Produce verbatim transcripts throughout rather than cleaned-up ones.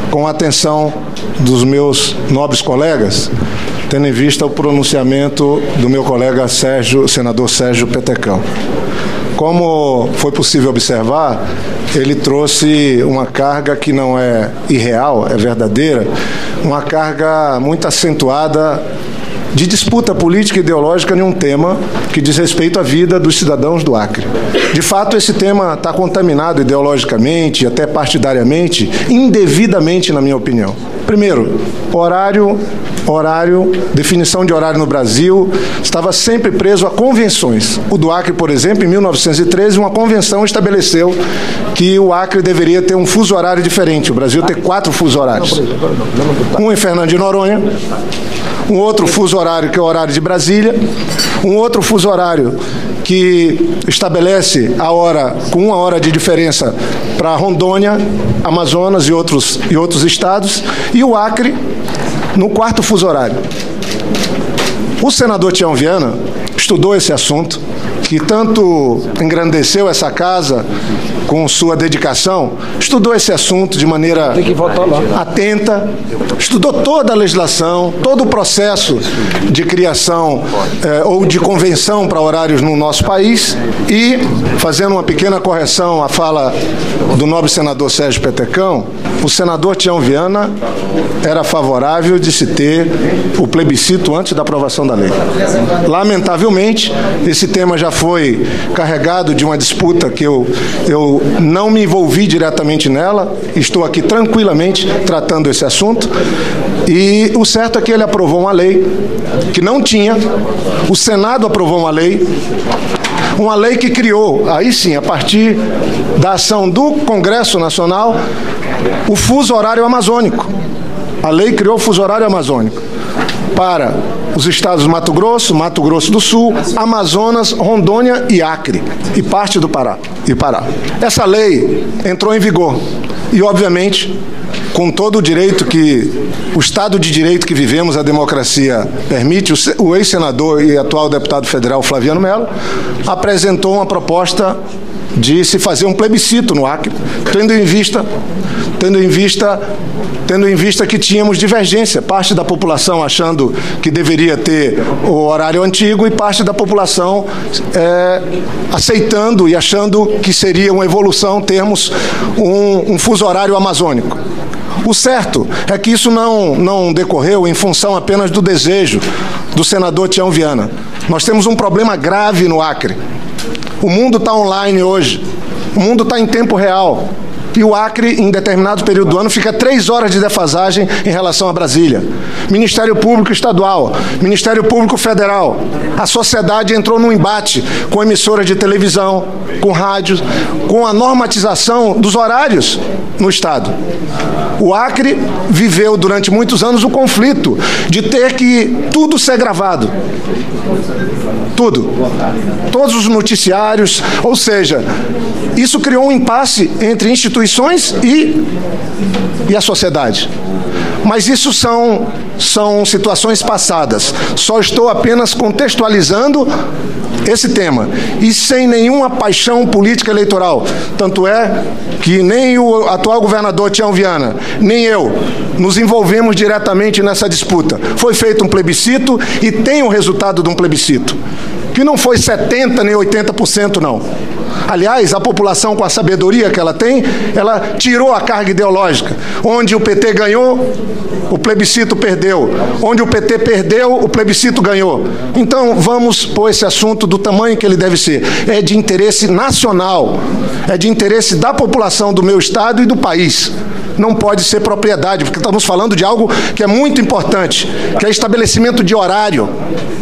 com a atenção dos meus nobres colegas, tendo em vista o pronunciamento do meu colega Sérgio, senador Sérgio Petecão. Como foi possível observar, ele trouxe uma carga que não é irreal, é verdadeira, uma carga muito acentuada de disputa política e ideológica em um tema que diz respeito à vida dos cidadãos do Acre. De fato, esse tema está contaminado ideologicamente, até partidariamente, indevidamente, na minha opinião. Primeiro, horário, horário, definição de horário no Brasil, estava sempre preso a convenções. O do Acre, por exemplo, em mil novecentos e treze, uma convenção estabeleceu que o Acre deveria ter um fuso horário diferente. O Brasil tem quatro fusos horários. Um em Fernando de Noronha, um outro fuso horário que é o horário de Brasília, um outro fuso horário que estabelece a hora com uma hora de diferença para Rondônia, Amazonas e outros, e outros estados, e o Acre no quarto fuso horário. O senador Tião Viana estudou esse assunto, que tanto engrandeceu essa casa com sua dedicação, estudou esse assunto de maneira atenta, estudou toda a legislação, todo o processo de criação eh, ou de convenção para horários no nosso país e, fazendo uma pequena correção à fala do nobre senador Sérgio Petecão, o senador Tião Viana era favorável de se ter o plebiscito antes da aprovação da lei. Lamentavelmente, esse tema já foi carregado de uma disputa que eu, eu não me envolvi diretamente nela, estou aqui tranquilamente tratando esse assunto, e o certo é que ele aprovou uma lei que não tinha, o Senado aprovou uma lei, uma lei que criou, aí sim, a partir da ação do Congresso Nacional, o fuso horário amazônico. A lei criou o fuso horário amazônico para os estados do Mato Grosso, Mato Grosso do Sul, Amazonas, Rondônia e Acre, e parte do Pará. E Pará. Essa lei entrou em vigor e, obviamente, com todo o direito que, o Estado de Direito que vivemos, a democracia permite, o ex-senador e atual deputado federal Flaviano Mello apresentou uma proposta de se fazer um plebiscito no Acre, tendo em vista, tendo em vista, tendo em vista que tínhamos divergência, parte da população achando que deveria ter o horário antigo e parte da população é, aceitando e achando que seria uma evolução termos um, um fuso horário amazônico. O certo é que isso não, não decorreu em função apenas do desejo do senador Tião Viana. Nós temos um problema grave no Acre. O mundo está online hoje, o mundo está em tempo real. E o Acre, em determinado período do ano, fica três horas de defasagem em relação a Brasília. Ministério Público Estadual, Ministério Público Federal. A sociedade entrou num embate com emissoras de televisão, com rádios, com a normatização dos horários no Estado. O Acre viveu durante muitos anos o conflito de ter que tudo ser gravado. Tudo. Todos os noticiários, ou seja, isso criou um impasse entre instituições e, e a sociedade. Mas isso são, são situações passadas. Só estou apenas contextualizando esse tema. E sem nenhuma paixão política eleitoral. Tanto é que nem o atual governador Tião Viana, nem eu, nos envolvemos diretamente nessa disputa. Foi feito um plebiscito e tem o resultado de um plebiscito. Que não foi setenta por cento nem oitenta por cento, não. Aliás, a população, com a sabedoria que ela tem, ela tirou a carga ideológica. Onde o P T ganhou, o plebiscito perdeu. Onde o P T perdeu, o plebiscito ganhou. Então, vamos pôr esse assunto do tamanho que ele deve ser. É de interesse nacional, é de interesse da população do meu estado e do país. Não pode ser propriedade, porque estamos falando de algo que é muito importante, que é estabelecimento de horário.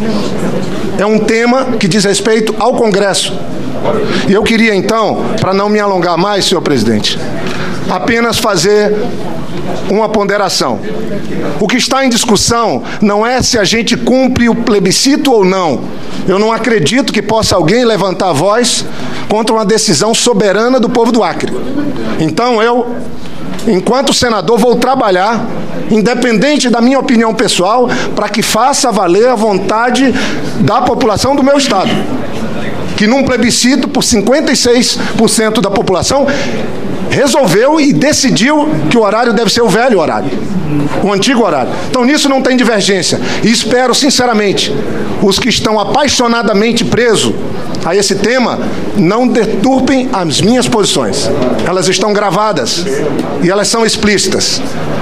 É um tema que diz respeito ao Congresso. E eu queria, então, para não me alongar mais, senhor presidente, apenas fazer uma ponderação. O que está em discussão não é se a gente cumpre o plebiscito ou não. Eu não acredito que possa alguém levantar a voz contra uma decisão soberana do povo do Acre. Então, eu, enquanto senador, vou trabalhar, independente da minha opinião pessoal, para que faça valer a vontade da população do meu estado. Que num plebiscito, por cinquenta e seis por cento da população, resolveu e decidiu que o horário deve ser o velho horário, o antigo horário. Então, nisso não tem divergência. E espero, sinceramente, os que estão apaixonadamente presos a esse tema não deturpem as minhas posições. Elas estão gravadas e elas são explícitas.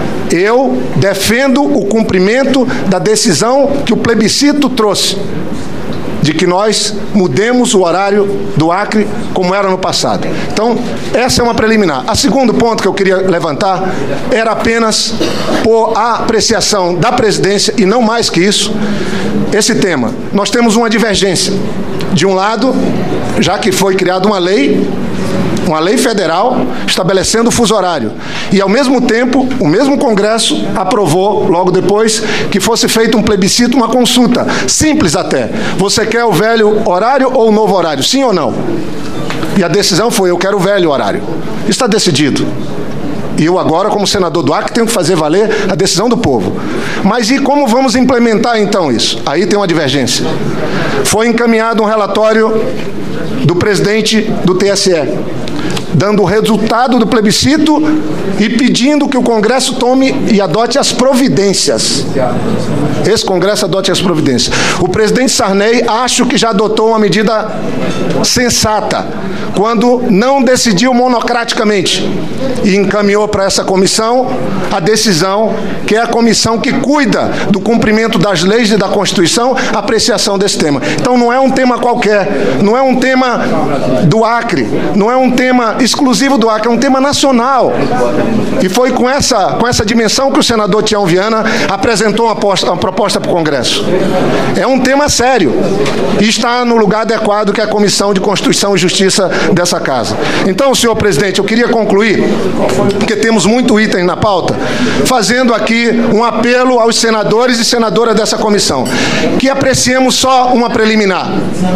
Eu defendo o cumprimento da decisão que o plebiscito trouxe, de que nós mudemos o horário do Acre como era no passado. Então, essa é uma preliminar. A segundo ponto que eu queria levantar era apenas por a apreciação da presidência, e não mais que isso, esse tema. Nós temos uma divergência. De um lado, já que foi criada uma lei, uma lei federal estabelecendo o fuso horário. E, ao mesmo tempo, o mesmo Congresso aprovou, logo depois, que fosse feito um plebiscito, uma consulta, simples até. Você quer o velho horário ou o novo horário? Sim ou não? E a decisão foi, eu quero o velho horário. Está decidido. E eu agora, como senador do Acre, tenho que fazer valer a decisão do povo. Mas e como vamos implementar, então, isso? Aí tem uma divergência. Foi encaminhado um relatório do presidente do T S E, dando o resultado do plebiscito e pedindo que o Congresso tome e adote as providências. Esse Congresso adote as providências. O presidente Sarney, acho que já adotou uma medida sensata, quando não decidiu monocraticamente e encaminhou para essa comissão a decisão, que é a comissão que cuida do cumprimento das leis e da Constituição, a apreciação desse tema. Então, não é um tema qualquer, não é um tema do Acre, não é um tema exclusivo do Acre, é um tema nacional. E foi com essa, com essa dimensão que o senador Tião Viana apresentou uma, posta, uma proposta para o Congresso. É um tema sério e está no lugar adequado, que é a Comissão de Constituição e Justiça dessa casa. Então, senhor presidente, eu queria concluir, porque temos muito item na pauta, fazendo aqui um apelo aos senadores e senadoras dessa comissão, que apreciemos só uma preliminar.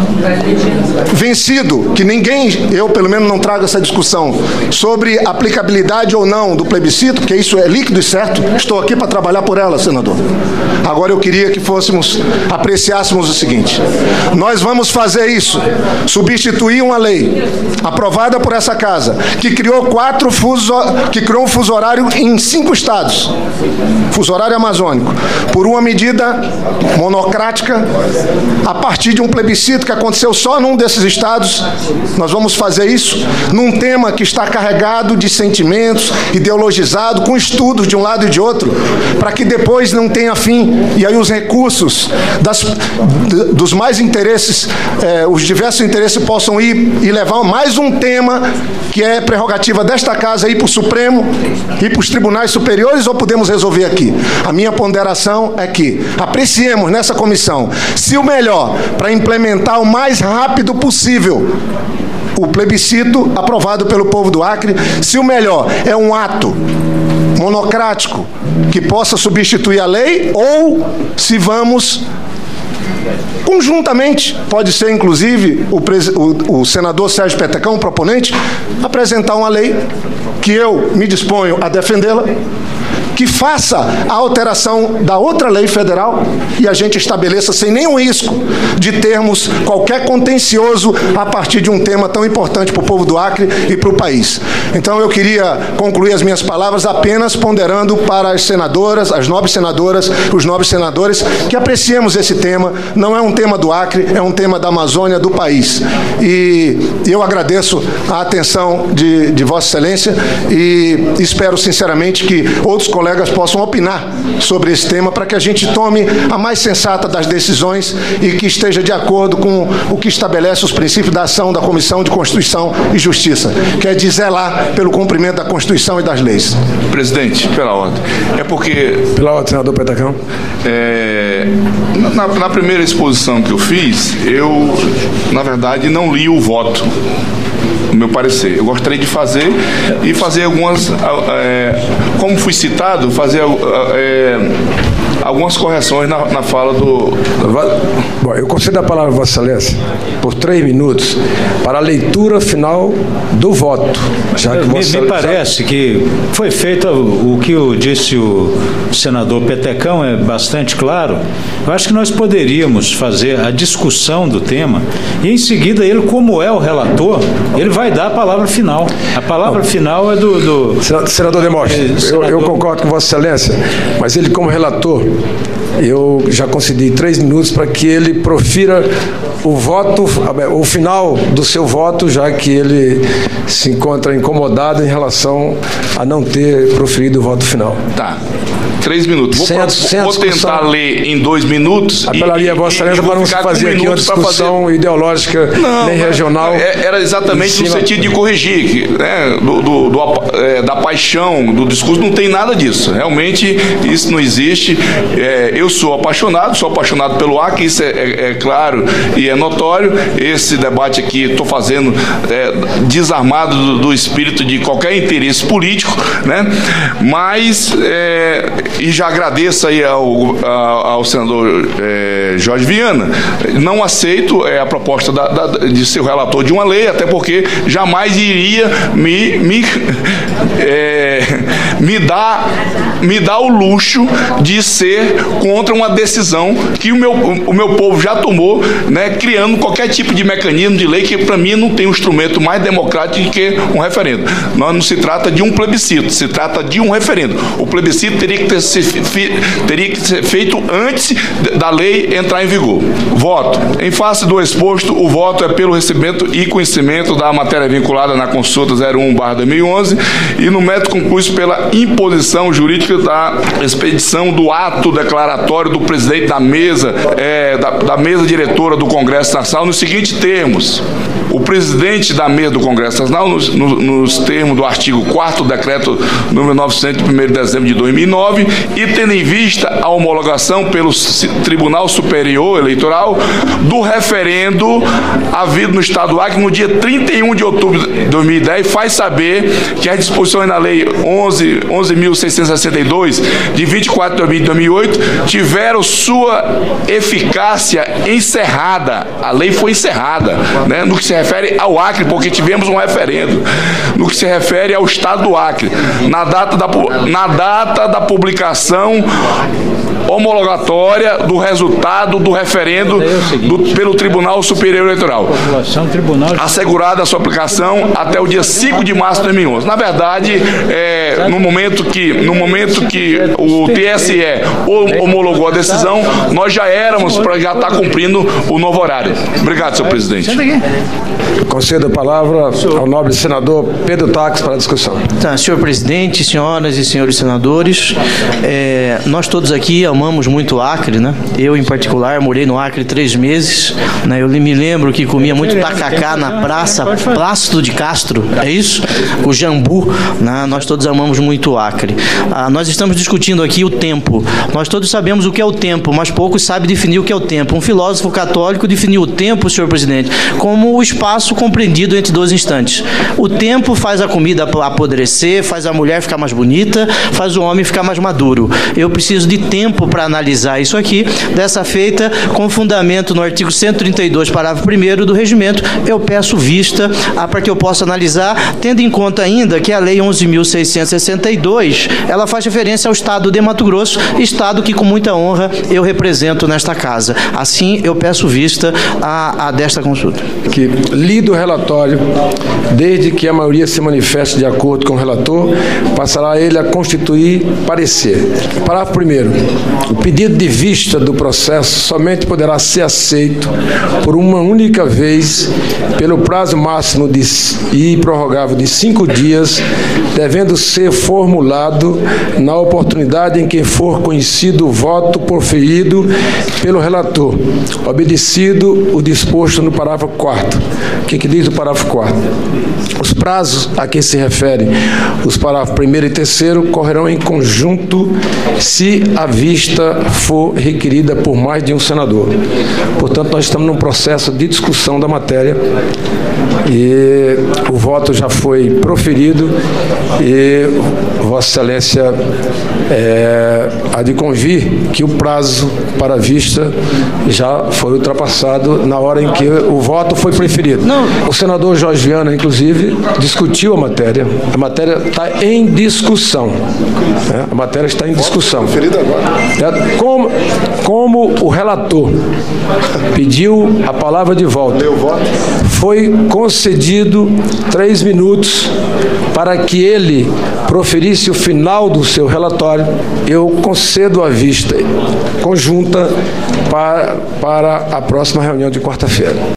Vencido, que ninguém, eu pelo menos não trago essa discussão sobre aplicabilidade ou não do plebiscito, porque isso é líquido e certo, estou aqui para trabalhar por ela, senador. Agora eu queria que fôssemos, apreciássemos o seguinte: nós vamos fazer isso, substituir uma lei aprovada por essa casa, que criou quatro fuso, que criou um fuso horário em cinco estados, fuso horário amazônico, por uma medida monocrática, a partir de um plebiscito que aconteceu só num desses estados. Nós vamos fazer isso num tema que está carregado de sentimentos, ideologizado, com estudos de um lado e de outro, para que depois não tenha fim, e aí os recursos das, dos mais interesses, eh, os diversos interesses possam ir e levar mais um tema que é prerrogativa desta casa, ir para o Supremo, ir para os tribunais superiores, ou podemos resolver aqui. A minha ponderação é que apreciemos nessa comissão, se o melhor, para implementar o mais rápido possível o plebiscito aprovado pelo povo do Acre, se o melhor é um ato monocrático que possa substituir a lei, ou se vamos conjuntamente, pode ser inclusive o, o, o senador Sérgio Petecão, proponente, apresentar uma lei que eu me disponho a defendê-la, que faça a alteração da outra lei federal e a gente estabeleça sem nenhum risco de termos qualquer contencioso a partir de um tema tão importante para o povo do Acre e para o país. Então eu queria concluir as minhas palavras apenas ponderando para as senadoras, as nobres senadoras, os nobres senadores, que apreciemos esse tema. Não é um tema do Acre, é um tema da Amazônia, do país. E eu agradeço a atenção de, de Vossa Excelência e espero sinceramente que outros colegas possam opinar sobre esse tema, para que a gente tome a mais sensata das decisões e que esteja de acordo com o que estabelece os princípios da ação da Comissão de Constituição e Justiça, que é de zelar pelo cumprimento da Constituição e das leis. Presidente, pela ordem. É porque... Pela ordem, senador Petecão. É, na, na primeira exposição que eu fiz, eu, na verdade, não li o voto, o meu parecer. Eu gostaria de fazer e fazer algumas, é, como fui citado, fazer é, algumas correções na, na fala do... Bom, eu concedo a palavra a Vossa Excelência por três minutos para a leitura final do voto. Já que me, me parece que foi feito o, o que o, disse o senador Petecão, é bastante claro. Eu acho que nós poderíamos fazer a discussão do tema e, em seguida, ele, como é o relator, ele vai dar a palavra final. A palavra Não. final é do... do senador Demóstenes, é, senador... Eu, eu concordo com Vossa Excelência, mas ele, como relator, eu já concedi três minutos para que ele profira o voto, o final do seu voto, já que ele se encontra incomodado em relação a não ter proferido o voto final. Tá. Três minutos. Vou, sem a, sem vou tentar ler em dois minutos. Apelaria a Vossa Excelência para não se fazer aqui uma discussão fazer... ideológica não, nem regional. Era exatamente no sentido de corrigir, né, do, do, do, é, da paixão, do discurso, não tem nada disso. Realmente isso não existe. É, eu sou apaixonado, sou apaixonado pelo Acre, isso é, é, é claro e é notório. Esse debate aqui estou fazendo é, desarmado do, do espírito de qualquer interesse político, né? Mas é, e já agradeço aí ao, ao, ao senador é, Jorge Viana. Não aceito é, a proposta da, da, de ser o relator de uma lei, até porque jamais iria me, me, é, me, dar, me dar o luxo de ser contra uma decisão que o meu, o meu povo já tomou, né, criando qualquer tipo de mecanismo de lei que, para mim, não tem um instrumento mais democrático que um referendo. Nós não se trata de um plebiscito, se trata de um referendo. O plebiscito teria que ter, teria que ser feito antes da lei entrar em vigor. Voto. Em face do exposto, o voto é pelo recebimento e conhecimento da matéria vinculada na consulta zero um barra dois mil e onze e no método concluído pela imposição jurídica da expedição do ato declaratório do presidente da mesa, é, da, da mesa diretora do Congresso Nacional nos seguintes termos. O presidente da mesa do Congresso Nacional, nos, nos, nos termos do artigo quarto do decreto número novecentos, primeiro de dezembro de dois mil e nove, e tendo em vista a homologação pelo Tribunal Superior Eleitoral do referendo havido no Estado do Acre no dia trinta e um de outubro de dois mil e dez, faz saber que as disposições na Lei onze mil seiscentos e sessenta e dois, de vinte e quatro de dois mil e oito, tiveram sua eficácia encerrada. A lei foi encerrada, né, no que se refere ao Acre, porque tivemos um referendo. No que se refere ao Estado do Acre, na data da, na data da publicação homologatória do resultado do referendo do, pelo Tribunal Superior Eleitoral, assegurada a sua aplicação até o dia cinco de março de dois mil e onze. Na verdade, é, no momento que, no momento que o T S E homologou a decisão, nós já éramos para já estar cumprindo o novo horário. Obrigado, senhor presidente. Concedo a palavra ao nobre senador Pedro Taques para a discussão. Tá, senhor presidente, senhoras e senhores senadores, é, nós todos aqui amamos muito o Acre, né? Eu, em particular, morei no Acre três meses, né? Eu me lembro que comia muito tacacá na praça Plácido de Castro, é isso? O jambu, né? Nós todos amamos muito o Acre. Ah, nós estamos discutindo aqui o tempo. Nós todos sabemos o que é o tempo, mas poucos sabem definir o que é o tempo. Um filósofo católico definiu o tempo, senhor presidente, como o espaço compreendido entre dois instantes. O tempo faz a comida apodrecer, faz a mulher ficar mais bonita, faz o homem ficar mais maduro. Eu preciso de tempo para analisar isso aqui. Dessa feita, com fundamento no artigo cento e trinta e dois, parágrafo primeiro do regimento, eu peço vista ah, para que eu possa analisar, tendo em conta ainda que a Lei onze mil seiscentos e sessenta e dois, ela faz referência ao Estado de Mato Grosso, Estado que com muita honra eu represento nesta casa. Assim, eu peço vista a, a desta consulta. Que, lido o relatório, desde que a maioria se manifeste de acordo com o relator, passará ele a constituir parecer. Parágrafo primeiro. O pedido de vista do processo somente poderá ser aceito por uma única vez, pelo prazo máximo de, e prorrogável de cinco dias, devendo ser formulado na oportunidade em que for conhecido o voto proferido pelo relator, obedecido o disposto no parágrafo quarto. O que, que diz o parágrafo quarto? Os prazos a que se referem os parágrafos primeiro e terceiro correrão em conjunto se à vista vista for requerida por mais de um senador. Portanto, nós estamos num processo de discussão da matéria e o voto já foi proferido e Vossa Excelência é, há de convir que o prazo para a vista já foi ultrapassado na hora em que o voto foi preferido. Não. O senador Jorge Viana, inclusive, discutiu a matéria. A matéria está em discussão. Né? A matéria está em discussão. É, como, como o relator pediu a palavra de volta, foi concedido três minutos para que ele proferisse o final do seu relatório. Eu concedo a vista conjunta para, para a próxima reunião de quarta-feira.